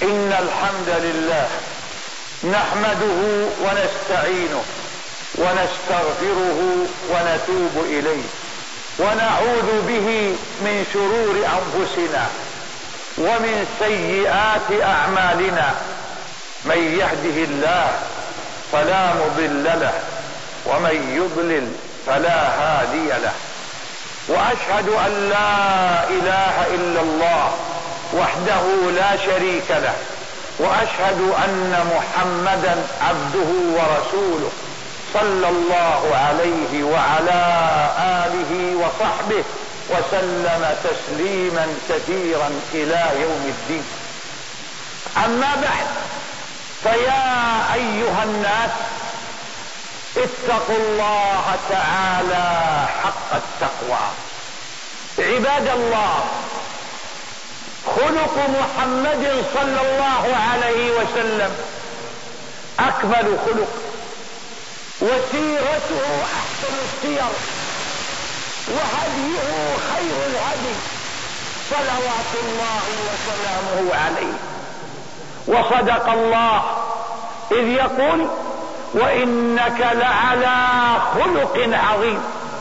إن الحمد لله نحمده ونستعينه ونستغفره ونتوب إليه ونعوذ به من شرور أنفسنا ومن سيئات أعمالنا. من يهده الله فلا مضل له ومن يضلل فلا هادي له. وأشهد أن لا إله إلا الله وحده لا شريك له، وأشهد أن محمدا عبده ورسوله صلى الله عليه وعلى آله وصحبه وسلم تسليما كثيرا إلى يوم الدين. أما بعد، فيا أيها الناس اتقوا الله تعالى حق التقوى. عباد الله، خلق محمد صلى الله عليه وسلم أكمل خلق، وسيرته أحسن السير، وهديه خير الهدي صلوات الله وسلامه عليه. وصدق الله إذ يقول: وإنك لعلى خلق عظيم.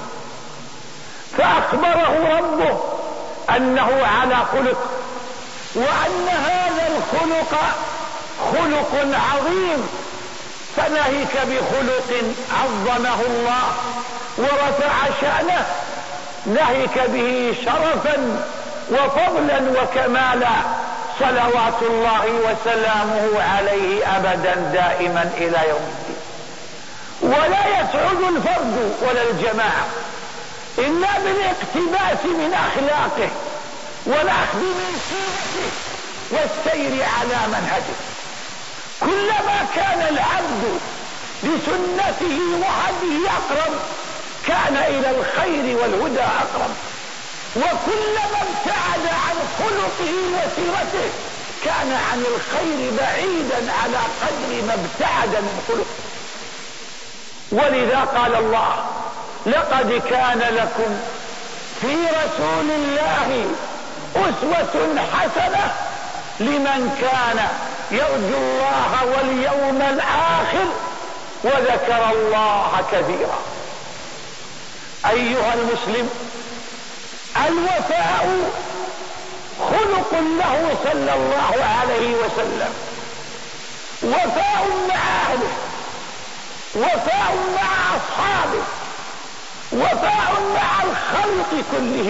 فأخبره ربه أنه على خلق، وأن هذا الخلق خلق عظيم، فنهيك بخلق عظمه الله ورفع شأنه، نهيك به شرفا وفضلا وكمالا صلوات الله وسلامه عليه أبدا دائما إلى يوم الدين. ولا يسعد الفرد ولا الجماعة إلا بالاقتباس من أخلاقه والأخذ من سيرته والسير على منهجه. كلما كان العبد بسنته وهديه أقرب، كان إلى الخير والهدى أقرب. وكلما ابتعد عن خلقه وسيرته، كان عن الخير بعيدا على قدر ما ابتعد من خلقه. ولذا قال الله: لقد كان لكم في رسول الله أسوة حسنة لمن كان يرجو الله واليوم الآخر وذكر الله كثيرا. أيها المسلم، الوفاء خلق له صلى الله عليه وسلم، وفاء مع أهله، وفاء مع أصحابه، وفاء مع الخلق كلهم.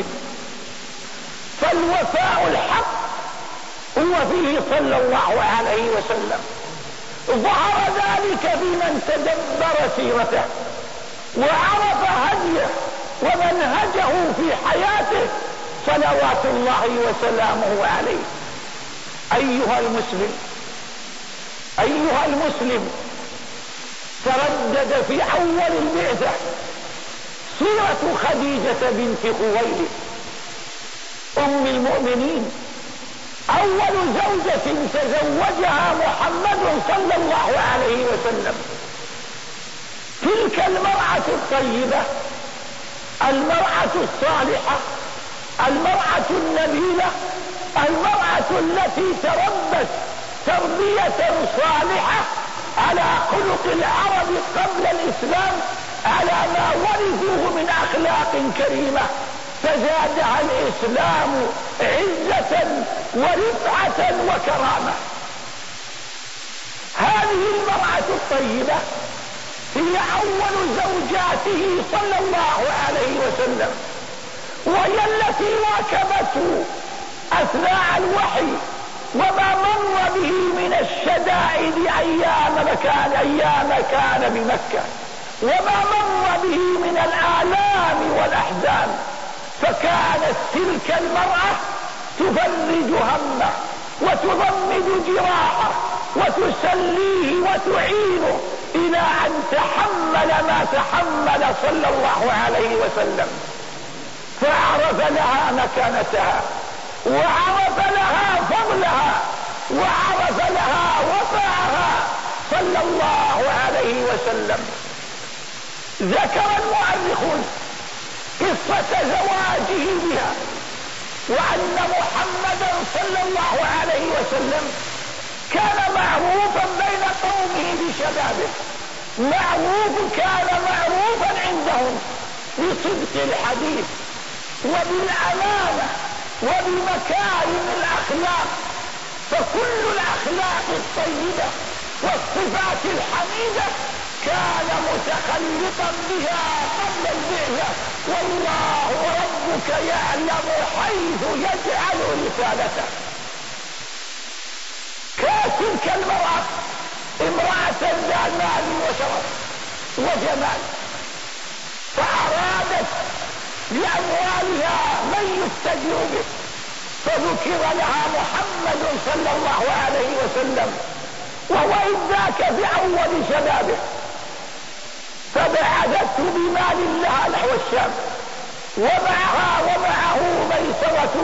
فالوفاء الحق هو فيه صلى الله عليه وسلم. ظهر ذلك بمن تدبر سيرته وعرف هديه ومنهجه في حياته صلوات الله وسلامه عليه. أيها المسلم، تردد في أول البعثة سيرة خديجة بنت خويلد أم المؤمنين، أول زوجة تزوجها محمد صلى الله عليه وسلم. تلك المرأة الطيبة، المرأة الصالحة، المرأة النبيلة، المرأة التي تربت تربية صالحة على خلق العرب قبل الإسلام، على ما ورثوه من أخلاق كريمة، فزادها الإسلام عزة ورفعة وكرامة. هذه المرأة الطيبة هي أول زوجاته صلى الله عليه وسلم، وهي التي واكبته أثناء الوحي وما مر به من الشدائد أيام كان بمكة، وما مر به من الآلام والأحزان. فكانت تلك المرأة تفرج همه وتضمد جراحه وتسليه وتعينه إلى أن تحمل ما تحمل صلى الله عليه وسلم. فعرف لها مكانتها، وعرف لها فضلها، وعرف لها وفاها صلى الله عليه وسلم. ذكر المؤرخون قصة زواجه بها، وأن محمدا صلى الله عليه وسلم شبابه، كان معروفا عندهم بصدق الحديث وبالأمانة وبمكارم الأخلاق، فكل الأخلاق الطيبة والصفات الحميدة كان متخلطا بها قبل البعثة، والله ربك يعلم حيث يجعل رسالته. كتلك المرأة امرأة ذات مال وشرف وجمال، فأرادت بأموالها من يستجير به، فذكر لها محمد صلى الله عليه وسلم وهو إذ ذاك في أول شبابه، فبعثته بمال لها نحو الشام، ومعه ميسرة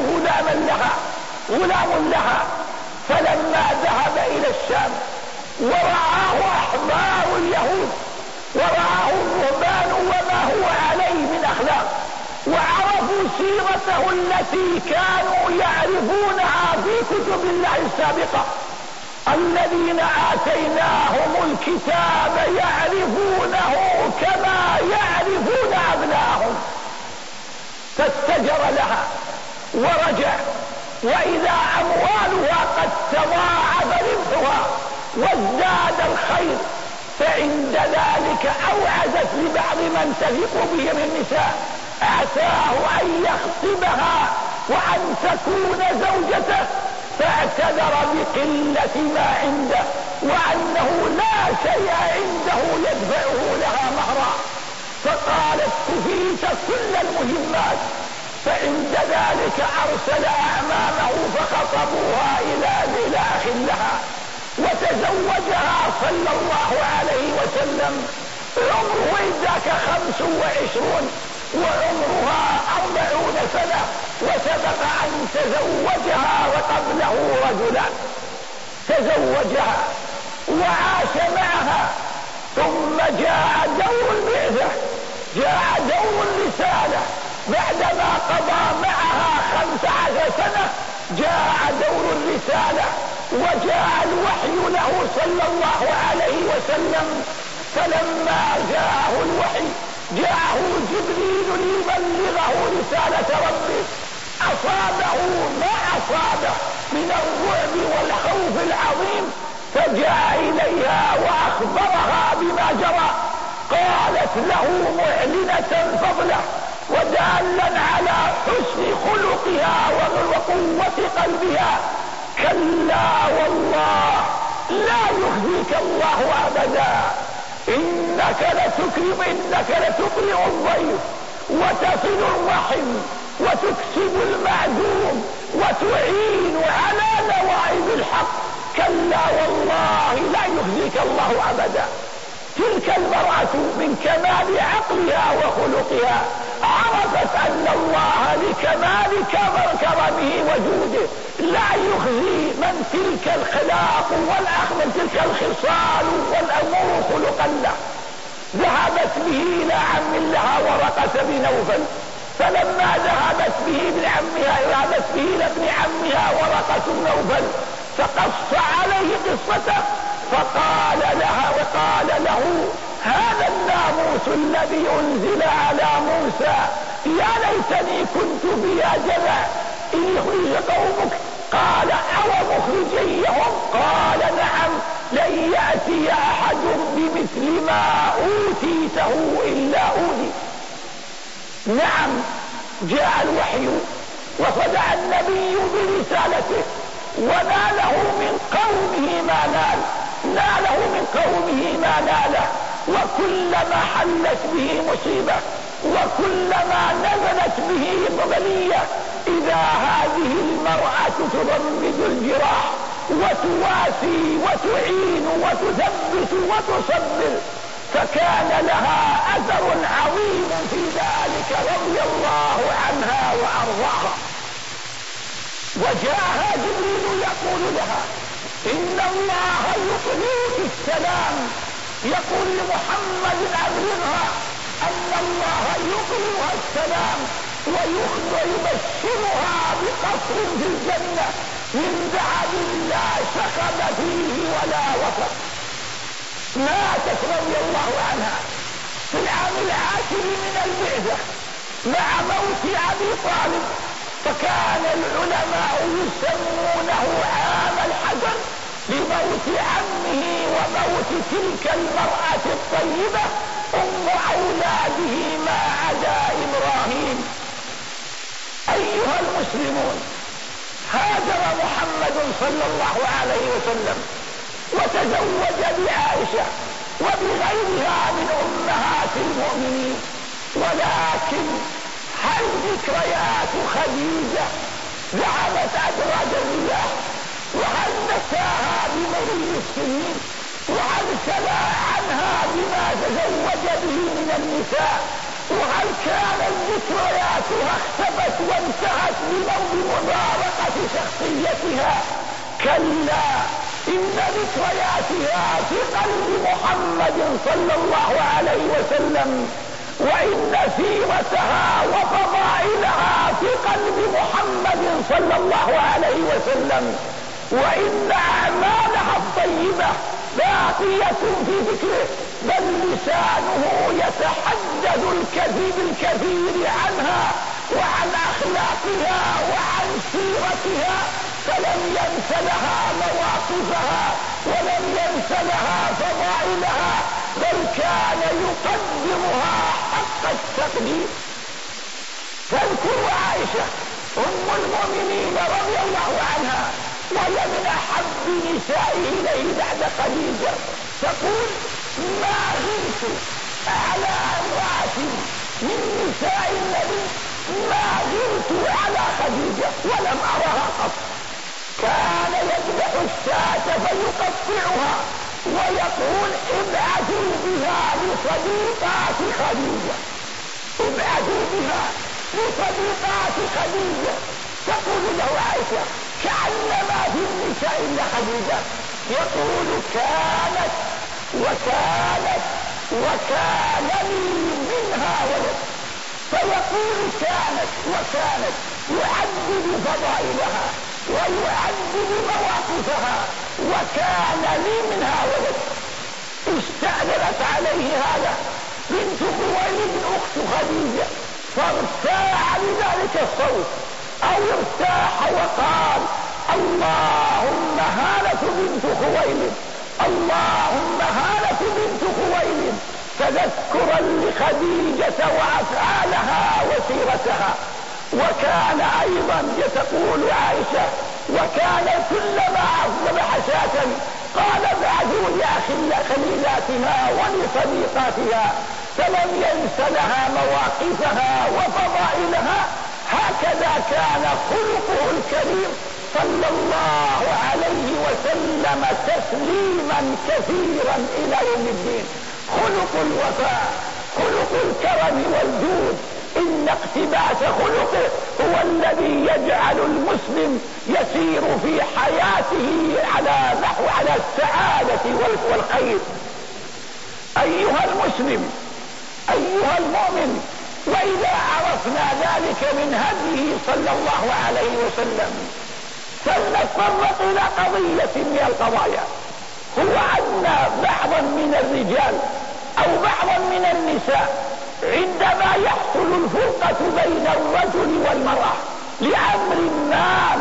غلام لها. فلما ذهب إلى الشام ورآه أحبار اليهود ورآه الرهبان وما هو عليه من أخلاق، وعرفوا سيرته التي كانوا يعرفونها في كتب الله السابقة، الذين آتيناهم الكتاب يعرفونه كما يعرفون أبناءهم، فاستجر لها ورجع، وإذا أموالها قد تضاعف ربحها وازداد الخير، فعند ذلك أوعزت لبعض من تثق به من النساء عساه أن يخطبها وأن تكون زوجته، فاعتذر بقلة ما عنده وأنه لا شيء عنده يدفعه لها مهرا، فقالت كفيت كل المهمات. فعند ذلك أرسل أعمامه فخطبوها إلى أخ لها وتزوجها صلى الله عليه وسلم، عمره ذاك 25 وعمرها 40 سنة، وسبق أن تزوجها وقبله رجلان، تزوجها وعاش معها. ثم جاء دور البعثة، جاء دور الرسالة، بعدما قضى معها 15 سنة جاء دور الرسالة وجاء الوحي له صلى الله عليه وسلم. فلما جاءه الوحي جاءه جبريل ليبلغه رسالة ربه، أصابه ما أصابه من الرعب والخوف العظيم، فجاء إليها وأخبرها بما جرى، قالت له معلنة فضله ودالا على حسن خلقها وقوة قلبها: كلا والله لا يخزيك الله أبدا، إنك لتكرم الضيف وتصل الرحم وتكسب المعدوم وتعين على نوائب الحق، كلا والله لا يخزيك الله أبدا. تلك المرأة من كمال عقلها وخلقها عرفت أن الله لكمال كرمه وجوده لا يخزي من تلك الخلاق من تلك الخصال والأمور خلقا له. ذهبت به إلى عم لها ورقة بن نوفل، فلما ذهبت به إلى ابن عمها ورقة بن نوفل فقص عليه قصته، فقال له: هذا الناموس الذي أنزل على موسى، يا ليتني كنت بها جذع إن يخرج قومك. قال: أو مخرجيهم؟ قال: نعم، لن يأتي أحد بمثل ما أوتيته إلا أوتي. نعم، جاء الوحي وصدع النبي برسالته وناله من قومه ما ناله، وكلما حلت به مصيبة وكلما نزلت به بلية إذا هذه المرأة تضمد الجراح وتواسي وتعين وتثبت وتصبر، فكان لها أثر عظيم في ذلك رضي الله عنها وأرضاها. وجاءها جبريل يقول لها: إن الله يقرئك السلام، يقول لمحمد أبلغها أن الله يقرئها السلام ويبشرها بقصر في الجنة من ذهب لا شخب فيه ولا وسط. ماتت رضي الله عنها في العام 10 من البعثة مع موت أبي طالب، فكان العلماء يسمونه عام الحزن لموت عمه وموت تلك المرأة الطيبة أم أولاده ما عدا إبراهيم. أيها المسلمون، هاجر محمد صلى الله عليه وسلم وتزوج بعائشة وبغيرها من أمهات المؤمنين، ولكن هل ذكريات خديجة ذهبت أدراج الرياح؟ وهل نساها بمرور السنين؟ وهل سلا عنها بما تزوج به من النساء؟ وهل كانت ذكرياتها اختفت وانتهت بمفارقة شخصيتها؟ كلا، إن ذكرياتها في قلب محمد صلى الله عليه وسلم، وإن سيرتها وفضائلها في قلب محمد صلى الله عليه وسلم، وإن أعمالها الطيبة باقية في ذكره، بل لسانه يتحدث الكثير عنها وعن أخلاقها وعن سيرتها، فلم ينس لها مواقفها ولم ينس لها فضائلها، بل كان يقدمها حق التقدير. فاذكروا عائشة أم المؤمنين رضي الله عنها، وهي من أحب نسائه إليه بعد خديجة، تقول: ما غرت على امرأة من نساء النبي، ما غرت على خديجة ولم أرها قط. كان يذبح الشاة فيقطعها ويقول: ابعثوا بها لصديقات خديجة، ابعثوا بها لصديقات خديجة. تقول له عائشة: كأنما في النساء إلا خديجة. يقول: كانت وكان لي منها ولد. فيقول: كانت يعدد فضائلها ويعدد مواقفها، وكان لي منها ولد. استأذنت عليه هذا بنت خويلد أخت خديجة، فارتاع لذلك الصوت أو ارتاح وقال: اللهم هالة بنت خويلد، اللهم هالة بنت خويلد، تذكرا لخديجة وأفعالها وسيرتها. وكان أيضا تقول عائشة: وكان كلما أصبح شاة قال: ابعثوا لخليلاتها ولصديقاتها، فلم ينس لها مواقفها وفضائلها. هكذا كان خلقه الكريم صلى الله عليه وسلم تسليما كثيرا إلى يوم الدين. خلق الوفاء، خلق الكرم والجود. إن اقتباس خلقه هو الذي يجعل المسلم يسير في حياته على السعادة والخير. أيها المسلم، أيها المؤمن، وإذا عرفنا ذلك من هديه صلى الله عليه وسلم، فلنتطرق إلى قضية من القضايا، هو أن بعضا من الرجال أو بعضا من النساء عندما يحصل الفرقة بين الرجل والمرأة لأمر ما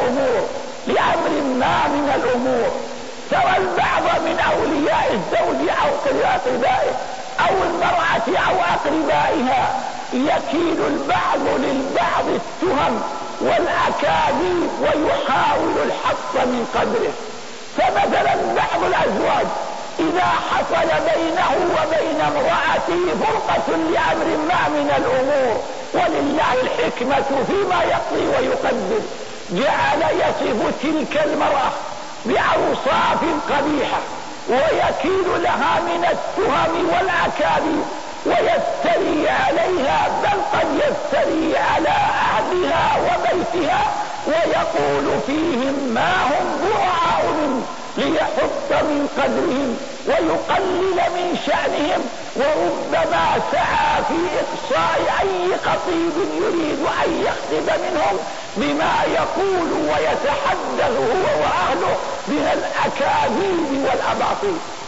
من الأمور، سواء البعض من أولياء الزوج أو أقربائه أو المرأة أو أقربائها، يكيل البعض للبعض التهم والأكاذيب ويحاول الحط من قدره. فمثلا بعض الأزواج إذا حصل بينه وبين امرأته فرقة لأمر ما من الأمور، ولله الحكمة فيما يقضي ويقدر، جعل يصف تلك المرأة بأوصاف قبيحة ويكيل لها من التهم والأكاذيب ويفتري عليها، بل قد يفتري على أهلها وبيتها ويقول فيهم ما هم براء منه ليحط من قدرهم ويقلل من شأنهم، وربما سعى في إقصاء أي خطيب يريد أن يخطب منهم بما يقول ويتحدث هو وأهله من الأكاذيب والأباطيل.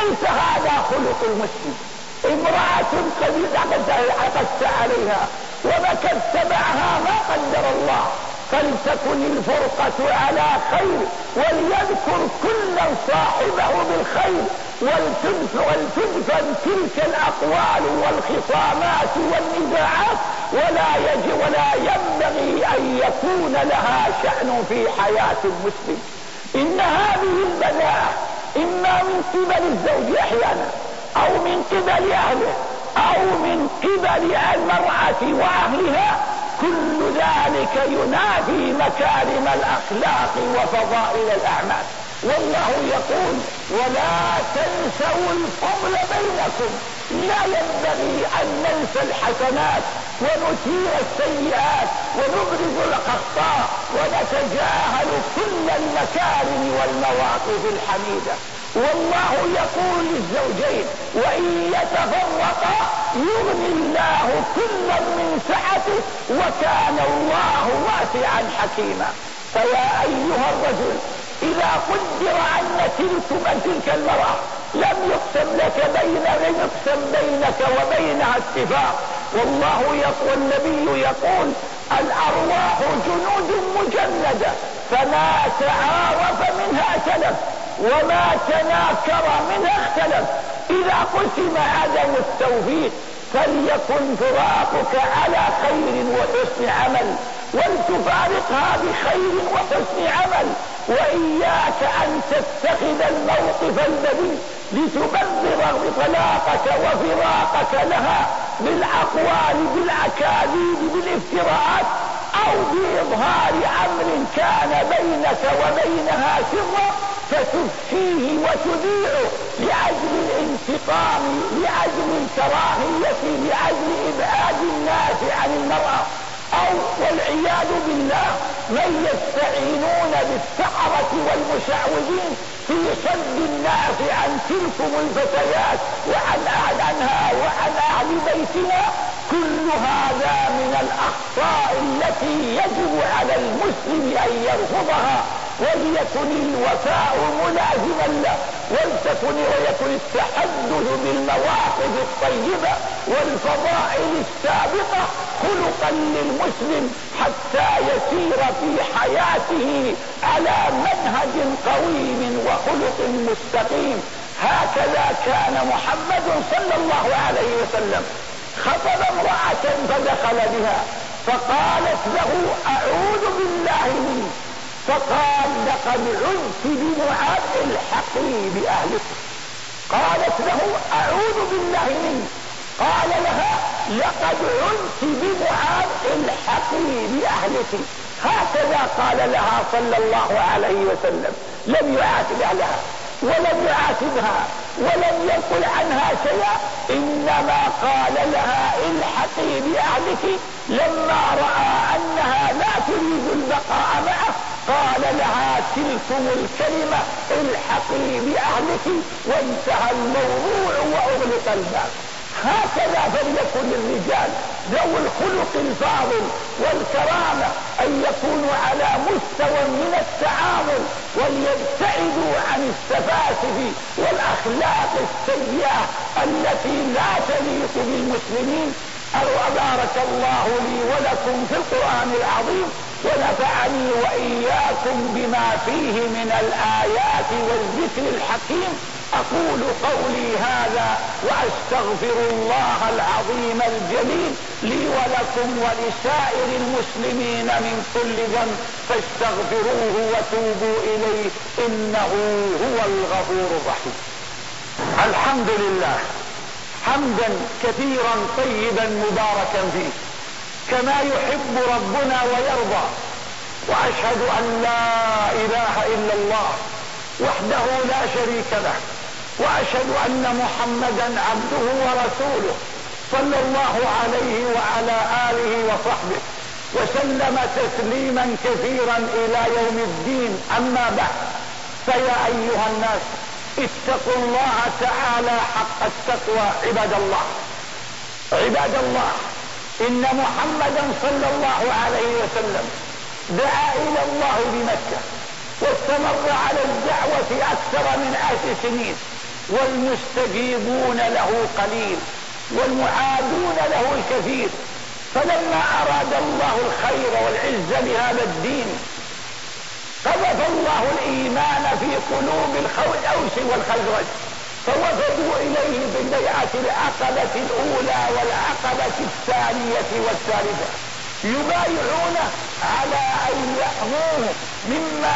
ليس هذا خلق المسلم. امرأة قد عقدت عليها ومكثت معها ما قدر الله، فلتكن الفرقة على خير، وليذكر كلا صاحبه بالخير، ولتدفن تلك الأقوال والخصامات والنزاعات، ولا ينبغي أن يكون لها شأن في حياة المسلم. إن هذه البذاءة إما من قبل الزوج أحيانا، أو من قبل أهله، أو من قبل المرأة وأهلها، كل ذلك ينافي مكارم الأخلاق وفضائل الأعمال. والله يقول: ولا تنسوا الفضل بينكم. لا ينبغي أن ننسى الحسنات ونثير السيئات ونبرز الأخطاء ونتجاهل كل المكارم والمواقف الحميدة. والله يقول للزوجين: وإن يتفرقا يغني الله كلا من سعته وكان الله واسعا حكيما. فيا أيها الرجل، إذا قدر أن تلك المرأة لم يقسم بينك وبينها اتفاق، والله يقول، النبي يقول: الأرواح جنود مجندة، فما تعارف منها ائتلف وما تناكر منها اختلف. إذا قسم عدم التوفيق فليكن فراقك على خير وحسن عمل، ولتفارقها بخير وحسن عمل. وإياك أن تتخذ الموقف البذيء لتبرر طلاقك وفراقك لها بالأقوال، بالأكاذيب، بالافتراءات، أو بإظهار أمر كان بينك وبينها سرا فتفشيه وتذيعه لأجل الانتقام، لأجل الكراهية، لأجل إبعاد الناس عن المرأة. أو والعياذ بالله من يستعينون بالسحرة والمشعوذين في صد الناس عن تلكم الفتيات عنها وعن أهل بيتنا. كل هذا من الأخطاء التي يجب على المسلم أن يرفضها، وليكن الوفاء ملازما له، ويكن التحدث بالمواقف الطيبة والفضائل السابقة خلقا للمسلم حتى يسير في حياته على منهج قويم وخلق مستقيم. هكذا كان محمد صلى الله عليه وسلم. خطب امرأة فدخل بها فقالت له: أعوذ بالله منك. فقال: لقد عدت بمعاذ، الحقي بأهلك. قالت له: أعوذ بالله منك. قال لها: لقد عدت بمعاذ، الحقي بأهلك. هكذا قال لها صلى الله عليه وسلم. لم يعاتب أهلها ولم يعاتبها ولم يقل عنها شيئا، إنما قال لها: الحقي بأهلك. لما رأى أنها لا تريد البقاء معه قال لها تلكم الكلمة: الحقي بأهلك، وانتهى الموضوع وأغلق الباب. هكذا فليكن الرجال ذو الخلق الفاضل والكرامة أن يكونوا على مستوى من التعامل، وليبتعدوا عن السفاسف والأخلاق السيئة التي لا تليق بالمسلمين. بارك الله لي ولكم في القرآن العظيم، ونفعني وإياكم بما فيه من الآيات والذكر الحكيم. أقول قولي هذا وأستغفر الله العظيم الجليل لي ولكم ولسائر المسلمين من كل ذنب، فاستغفروه وتوبوا إليه إنه هو الغفور الرحيم. الحمد لله حمدا كثيرا طيبا مباركا فيه كما يحب ربنا ويرضى، وأشهد أن لا إله إلا الله وحده لا شريك له، وأشهد أن محمدا عبده ورسوله صلى الله عليه وعلى آله وصحبه وسلم تسليما كثيرا إلى يوم الدين. أما بعد، فيا أيها الناس اتقوا الله تعالى حق التقوى. عباد الله، إن محمدا صلى الله عليه وسلم دعا إلى الله بمكة، واستمر على الدعوة أكثر من 10 سنين، والمستجيبون له قليل والمعادون له الكثير. فلما أراد الله الخير والعز لهذا الدين قذف الله الإيمان في قلوب الأوس والخزرج، فوفدوا إليه بالبيعة العقبة الأولى والعقبة الثانية والثالثة، يبايعونه على أن يحموه مما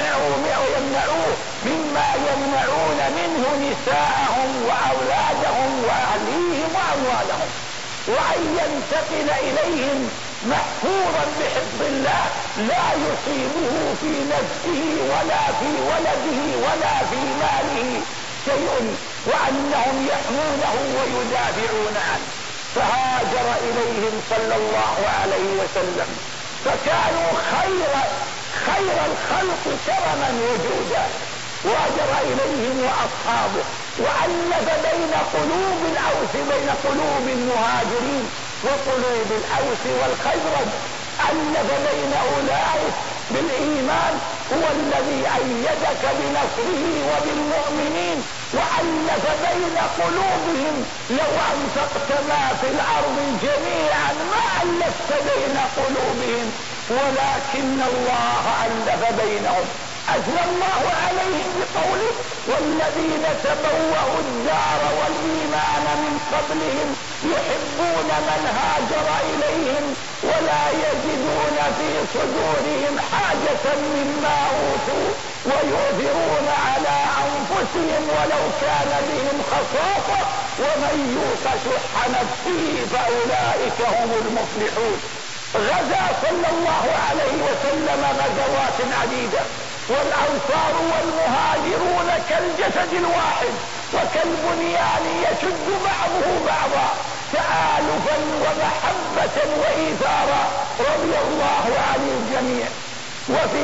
يمنعون منه نساءهم وأولادهم وأهليهم وأموالهم، وأن ينتقل إليهم محفورا بحفظ الله لا يصيبه في نفسه ولا في ولده ولا في ماله شيء، وأنهم يحمونه ويدافعون عنه. فهاجر إليهم صلى الله عليه وسلم، فكانوا خير الخلق كرما وجودا، وهاجر إليهم وأصحابه وألف بين قلوب الأوس بين قلوب المهاجرين وقلوب الأوس والخزرج، ألف بين أولئك بالإيمان، هو الذي أيدك بنصره وبالمؤمنين، وألف بين قلوبهم. لو أنفقت ما في الأرض جميعا ما ألفت بين قلوبهم، ولكن الله ألف بينهم. أثنى الله عليهم بقوله: والذين تبوأوا الدار والإيمان من قبلهم يحبون من هاجر إليهم ولا يجدون في صدورهم حاجة مما أوتوا ويؤثرون على أنفسهم ولو كان بهم خصاصة ومن يوق شح نفسه فأولئك هم المفلحون. غزا صلى الله عليه وسلم غزوات عديدة، والأنصار والمهاجرون كالجسد الواحد وكالبنيان يشد بعضه بعضا تآلفا ومحبة وإيثارا، رضي الله عن الجميع. وفي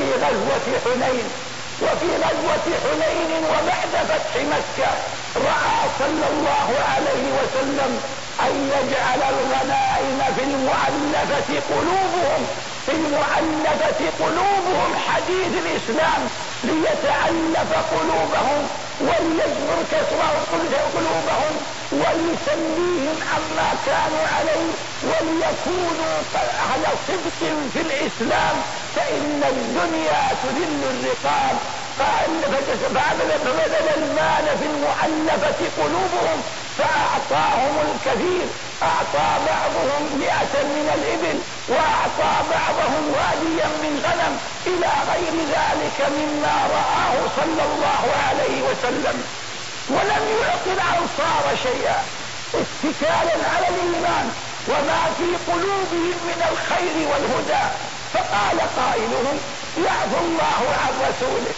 غزوة حنين وبعد فتح مكة رأى صلى الله عليه وسلم أن يجعل الغنائم في المؤلفة قلوبهم حديث الإسلام ليتألف قلوبهم وليجبر قلوبهم وليسليهم عما كانوا عليه وليكونوا على صدق في الإسلام، فإن الدنيا تذل الرقاب. فبذل المال في المؤلفة قلوبهم فأعطاهم الكثير، أعطى بعضهم 100 من الإبل وأعطى بعضهم واديا من غنم إلى غير ذلك مما رآه صلى الله عليه وسلم، ولم يعط الأنصار شيئا اتكالا على الإيمان وما في قلوبهم من الخير والهدى. فقال قائلهم: يعفو الله عن رسوله،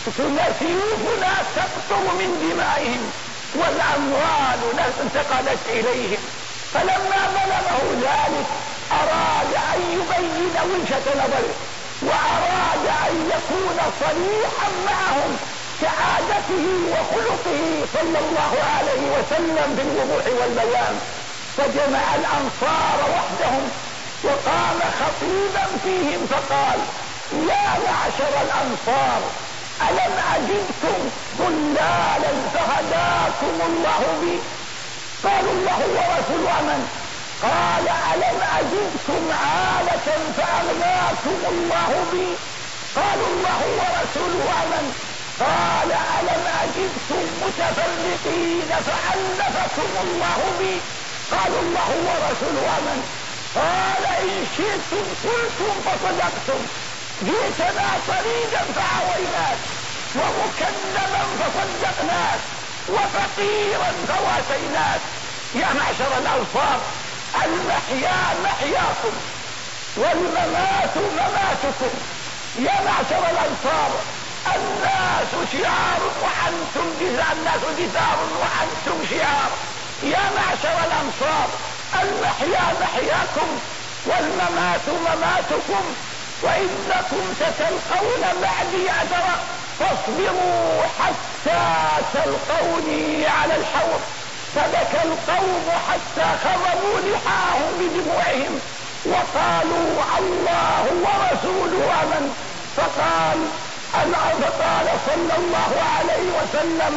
سيوفنا تقطر من دمائهم والأموال انتقلت إليهم. فلما بلغه ذلك أراد أن يبين وجهة نظره وأراد أن يكون صريحا معهم كعادته وخلقه صلى الله عليه وسلم بالوضوح والبيان، فجمع الأنصار وحدهم وقام خطيبا فيهم فقال: يا معشر الأنصار، ألم أجدكم ضلالا فهداكم الله بي؟ قالوا: الله ورسوله أمن. قال: ألم أجدكم عالة فأغناكم الله بي؟ قالوا: الله ورسوله أمن. قال: ألم أجدكم متفرقين فألفكم الله بي؟ قالوا: الله ورسوله أمن. قال: إن شئتم قلتم فصدقتم، جئتنا طريدا فعويناك ومكذبا فصدقناك وفقيرا فواسيناك. يا معشر الأنصار، المحيا محياكم والممات مماتكم. يا معشر الأنصار، الناس شعار وأنتم الناس جدار وأنتم شعار. يا معشر الأنصار، المحيا محياكم والممات مماتكم، وإنكم ستلقون بعدي عذرا، فاصبروا حتى تلقوني على الحوض. فبكى القوم حتى خضبوا لحاهم بدموعهم وقالوا: الله ورسوله أمن. فقال صلى الله عليه وسلم: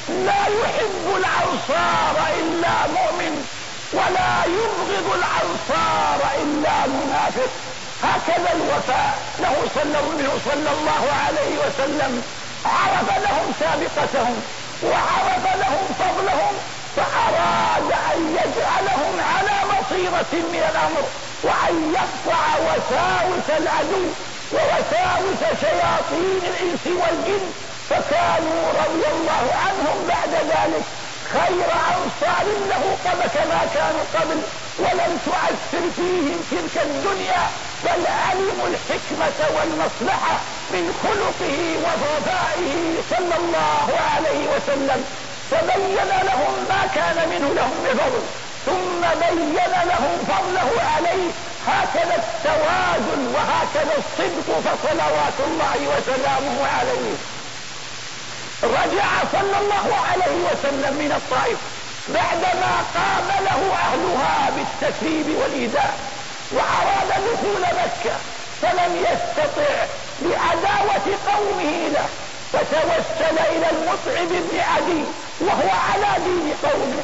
لا يحب الأنصار إلا مؤمن ولا يبغض الأنصار إلا منافق. هكذا الوفاء له صلى الله عليه وسلم. عرف لهم سابقتهم وعرف لهم فضلهم، فأراد أن يجعلهم على بصيرة من الأمر، وأن يقطع وساوس العدو ووساوس شياطين الإنس والجن، فكانوا رضي الله عنهم بعد ذلك خير أنصار له كما كانوا قبل، ولم تؤثر فيهم تلك الدنيا، بل علموا الحكمة والمصلحة من خلقه ووفائه صلى الله عليه وسلم، فبين لهم ما كان منه لهم بفضل، ثم بين لهم فضله عليه. هكذا التوازن وهكذا الصدق، فصلوات الله وسلامه عليه. رجع صلى الله عليه وسلم من الطائف بعدما قام له أهلها بالتكذيب والإيذاء، وأراد دخول مكة فلم يستطع لعداوة قومه له، فتوسل إلى المطعم بن عدي وهو على دين قومه،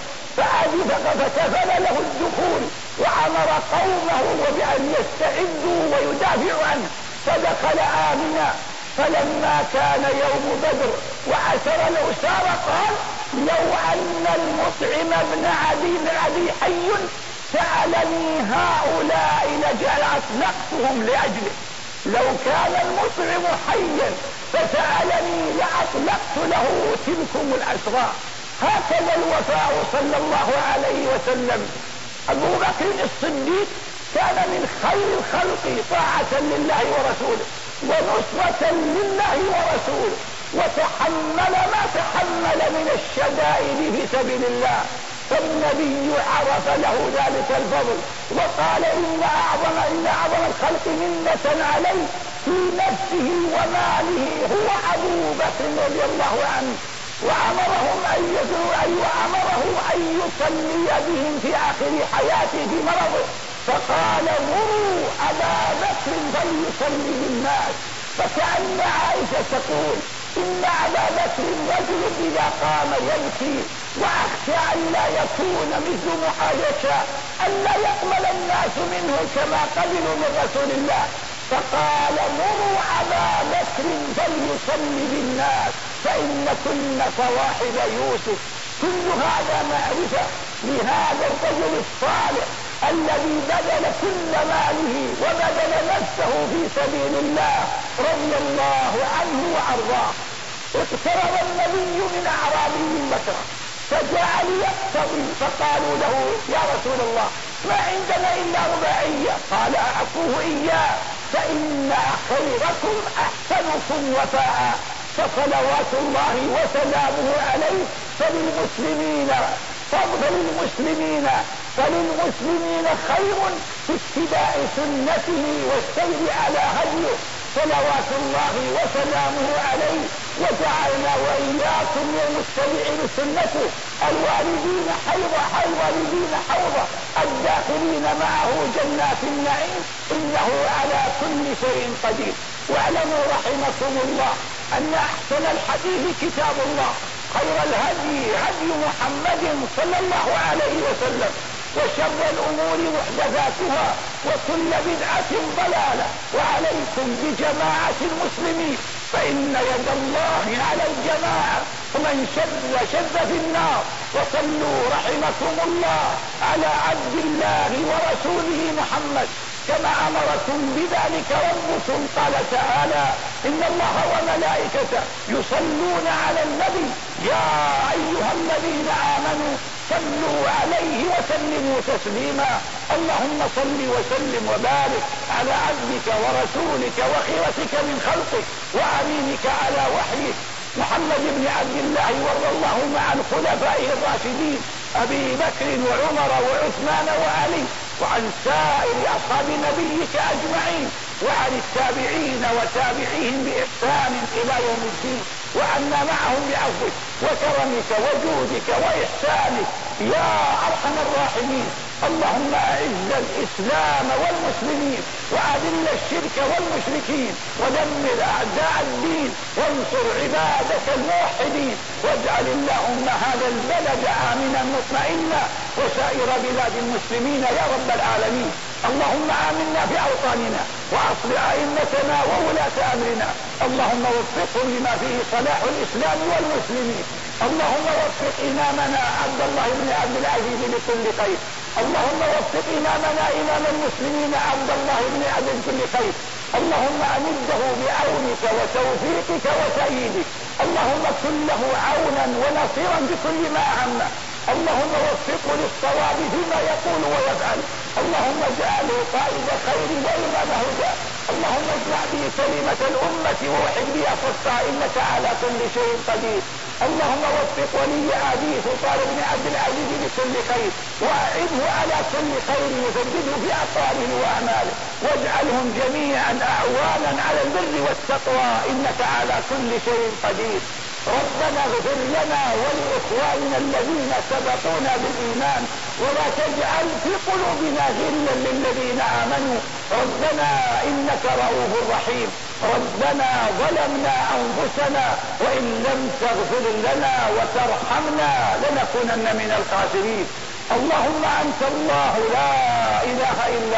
فكفل له الدخول وأمر قومه بأن يستعدوا ويدافعوا عنه، فدخل آمنا. فلما كان يوم بدر وعسر العسار قال: لو أن المطعم بن عدي حي سألني هؤلاء لأطلقتهم لأجله. لو كان المطعم حيا فسألني لأطلقت له تلكم الأسرى. هكذا الوفاء صلى الله عليه وسلم. أبو بكر الصديق كان من خير الخلق طاعة لله ورسوله ونصرة لله ورسوله، وتحمل ما تحمل من الشدائد في سبيل الله، فالنبي عرف له ذلك الفضل وقال: إن أعظم الخلق منة عليه في نفسه وماله هو أبو بكر رضي الله عنه. وأمره أن يصلي بهم في آخر حياته في مرضه، فقال: مروا أبا بكر فليصلي بالناس. فكأن عائشة تقول: إن أبا بكر رجل إذا قام يبكي، وأخشى أن لا يكون مثل محاجشة، أن لا يقبل الناس منه كما قبلوا من رسول الله، فقال: مروا أبا بكر فليصلي بالناس فإن كن صواحب يوسف. كل هذا معرفة لهذا الرجل الصالح الذي بذل كل ماله وبذل نفسه في سبيل الله رضي الله عنه وأرضاه. اقترب النبي من أعرابي بكر فجعل يقتضي، فقالوا له: يا رسول الله ما عندنا إلا رباعية. قال: أعطوه إياه فإن خيركم أحسنكم وفاء. فصلوات الله وسلامه عليه فللمسلمين خير في اتباع سنته والسير على هديه صلوات الله وسلامه عليه. وجعلنا وإياكم من المتبعين سنته الوالدين حوضه الداخلين معه جنات النعيم، إنه على كل شيء قدير. واعلموا رحمكم الله أن أحسن الحديث كتاب الله، خير الهدي هدي محمد صلى الله عليه وسلم، وشر الأمور محدثاتها وكل بدعة ضلالة. وعليكم بجماعة المسلمين فإن يد الله على الجماعة، ومن شد في النار. وصلوا رحمكم الله على عبد الله ورسوله محمد كما أمركم بذلك ربكم. قال تعالى: إن الله وملائكته يصلون على النبي يا أيها الذين آمنوا صلوا عليه وسلموا تسليما. اللهم صل وسلم وبارك على عبدك ورسولك وخيرتك من خلقك وأمينك على وحيك محمد بن عبد الله، وارض اللهم عن خلفائه الراشدين أبي بكر وعمر وعثمان وعلي، وعن سائر أصحاب نبيك أجمعين، وعن التابعين وتابعيهم بإحسان إلى يوم الدين، وعنا معهم بعفوك وكرمك وجودك وإحسانك يا أرحم الراحمين. اللهم أعز الإسلام والمسلمين وأذل الشرك والمشركين ودمر أعداء الدين وانصر عبادك الموحدين واجعل اللهم هذا البلد آمنا مطمئنا وسائر بلاد المسلمين يا رب العالمين. اللهم آمنا في أوطاننا وأصلح أئمتنا وولاة أمرنا، اللهم وفقهم لما فيه صلاح الإسلام والمسلمين. اللهم وفق إمامنا عبد الله بن عبد العزيز لكل خير، اللهم وفق إمامنا إمام المسلمين عبد الله بن عبد لكل خير، اللهم أمده بعونك وتوفيقك وتأييدك، اللهم كن له عونا ونصيرا بكل ما أهمه، اللهم وفقه للصواب فيما يقول ويفعل، اللهم اجعله قائد خير وإمام هدى، اللهم اجمع به كلمة الأمة ووحد بها صفها إنك على كل شيء قدير. اللهم وفق ولي عهده سلطان بن عبد العزيز بكل خير وأعده على كل خير وسدده في أقواله وأعماله واجعلهم جميعا أعوانا على البر والتقوى إنك على كل شيء قدير. ربنا اغفر لنا ولإخواننا الذين سبقونا بالإيمان ولا تجعل في قلوبنا غلا للذين آمنوا ربنا إنك رؤوف رحيم. ربنا ظلمنا أنفسنا وإن لم تغفر لنا وترحمنا لنكونن من الخاسرين. اللهم أنت الله لا إله إلا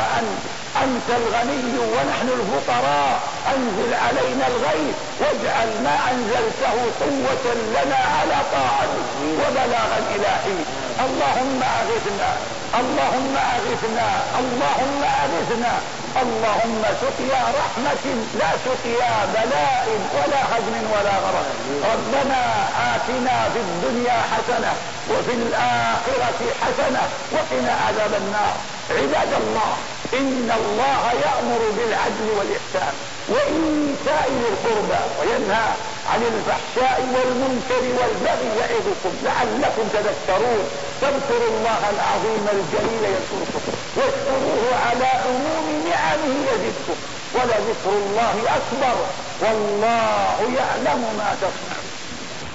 أنت الغني ونحن الفقراء، أنزل علينا الغيث واجعل ما أنزلته قوة لنا على طاعتك وبلاغا إلى حين. اللهم أغثنا اللهم أغثنا اللهم أغثنا، اللهم سقيا رحمة لا سقيا بلاء ولا هدم ولا غرق. ربنا آتنا في الدنيا حسنة وفي الآخرة حسنة وقنا عذاب النار. عباد الله، إن الله يأمر بالعدل والإحسان وإيتاء ذي القربى وينهى عن الفحشاء والمنكر والبغي يعظكم لعلكم تذكرون. فاذكروا الله العظيم الجليل يذكركم واشكروه على عموم نعمه يزدكم ولذكر الله أكبر والله يعلم ما تصنعون.